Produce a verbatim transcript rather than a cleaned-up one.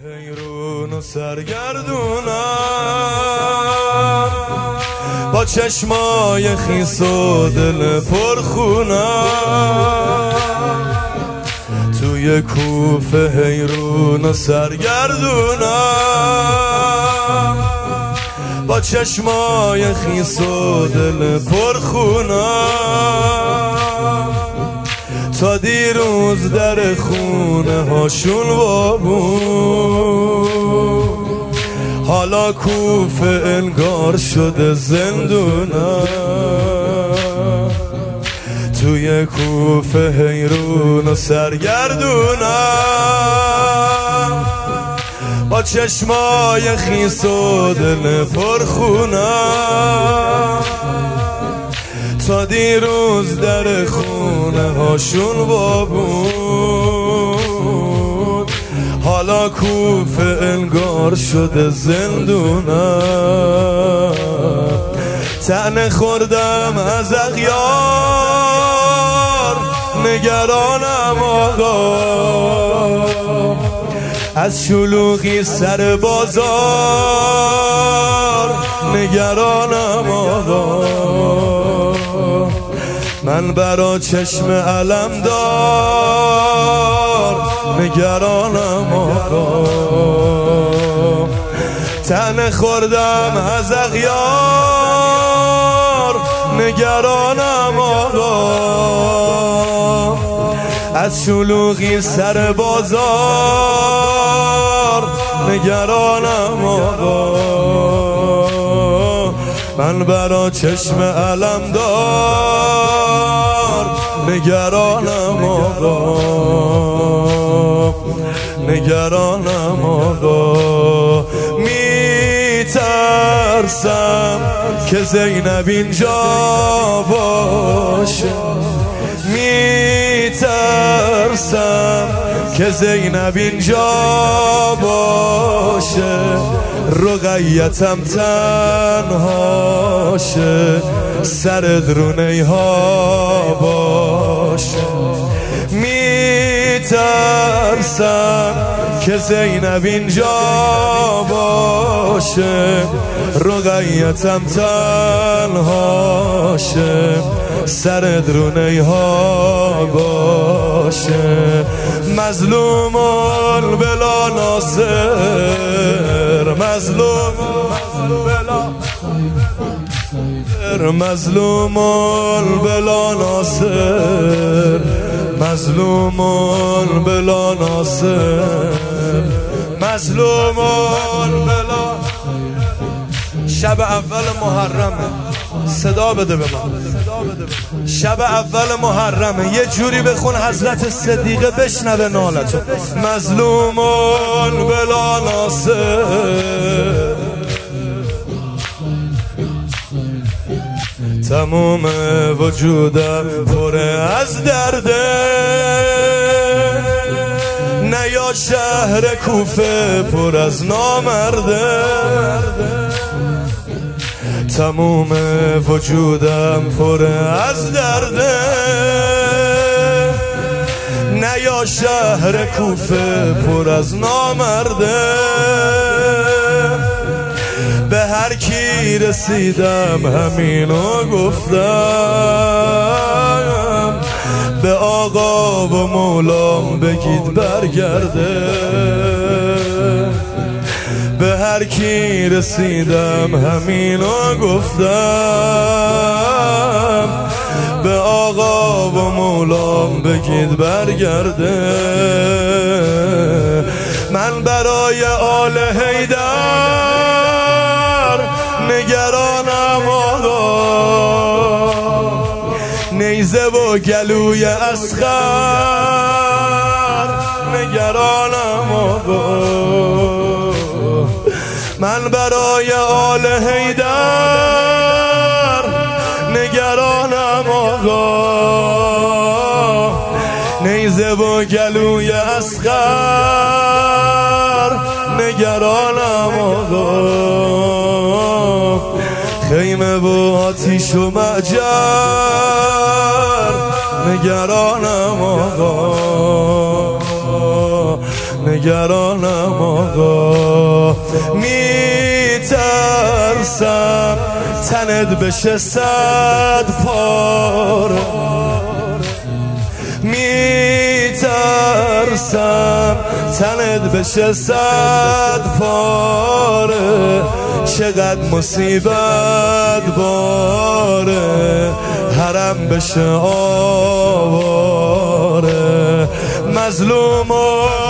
حیرون و سرگردونم با چشمای خیس و دل پرخونم توی کوفه حیرون و سرگردونم با چشمای خیس و دل پرخونم تا دیروز در خونه هاشون وا بود حالا کوفه انگار شده زندونم توی کوفه حیرون و سرگردونم با چشمای خیس و دل پرخونم تا دیروز در خونه هاشون وا بود حالا کوفه انگار شده زندونم طعنه خوردم از اغیار نگرانم آقا از شلوغی سر بازار نگرانم آقا من برا چشم علمدار نگرانم آقا طعنه خوردم از اغیار نگرانم آقا از شلوغی سر بازار نگرانم آقا من برا چشم علمدار نگرانم آقا نگرانم آقا میترسم که زینب اینجا باشه میترسم که زینب اینجا باشه رقیتم تنهاشه سر درونه ها باشه میترسم که زینب اینجا باشه رقیتم تنهاشه سر درونه ها باشه مظلوم بلا ناصر مظلوم بلا مظلوم بلا ناصر مظلوم بلا ناصر مظلوم بلا شب اول محرمه صدا بده به من شب اول محرمه یه جوری بخون حضرت صدیقه بشنوه نالتو مظلومون بلا ناصر تموم وجودم پر از درده نه یا شهر کوفه پر از نامرده تموم وجودم پر از درده نه یا شهر کوفه پر از نامرده به هر کی رسیدم همینو گفتم به آقا و مولام بگید برگرده به هر کی رسیدم همینو گفتم به آقا و مولام بگید برگرده من برای آل حیدر نگرانم آقا نیزه و گلوی اصغر نگرانم آقا من برای آل حیدر نگرانم آقا نیزه و گلوی اصغر نگرانم آقا خیمه و آتیش و معجر نگرانم آقا نگرانم آقا. میترسم تنت بشه صد پاره، میترسم تنت بشه صد پاره. چقدر مصیبت باره، حرم بشه آواره. مظلوم